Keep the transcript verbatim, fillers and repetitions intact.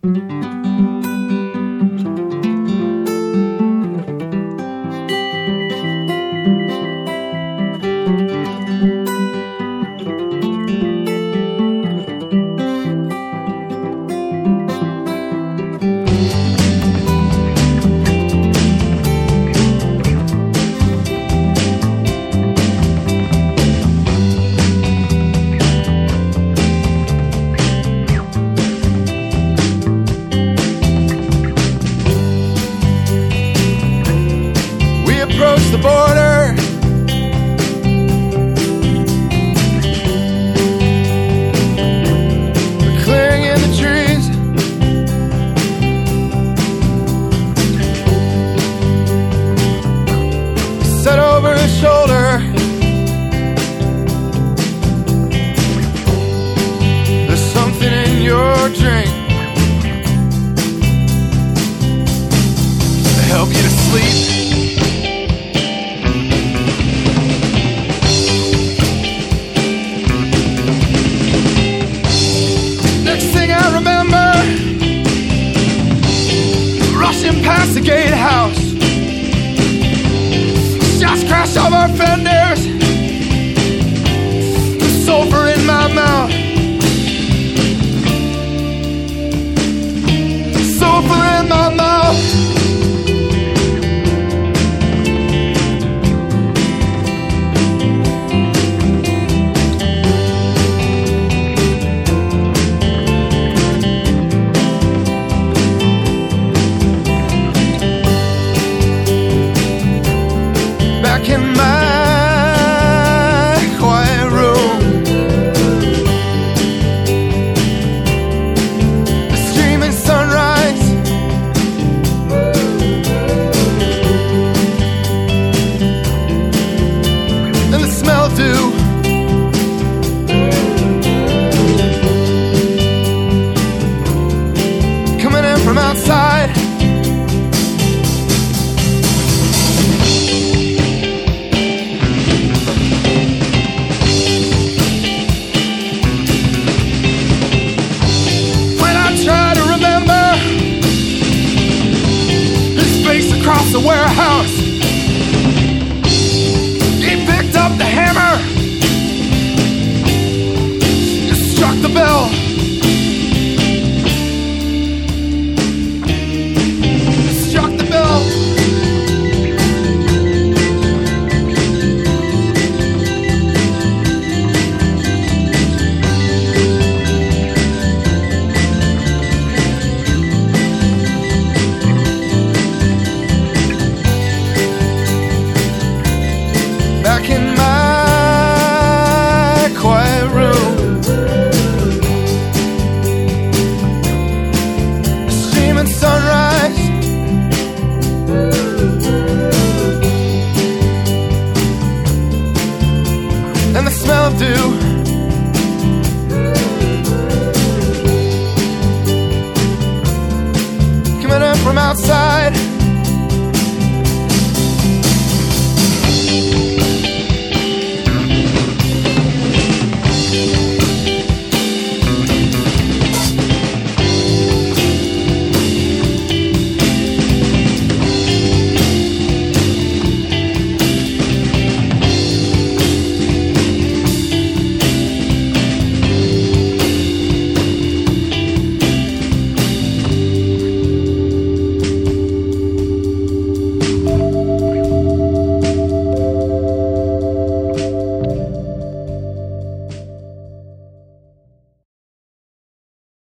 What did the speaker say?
The border, we're clearing in the trees. Set over his shoulder, there's something in your drink to help you to sleep. Past the gatehouse, shots crash off our fenders, sulfur in my mouth, sulfur in my mouth. Back in my quiet room, the streaming sunrise, and the smell of dew. Coming in from outside. Across the warehouse, he picked up the hammer, he struck the bell, he struck the bell. Back in my quiet room, the streaming sunrise, and the smell of dew. Coming in from outside.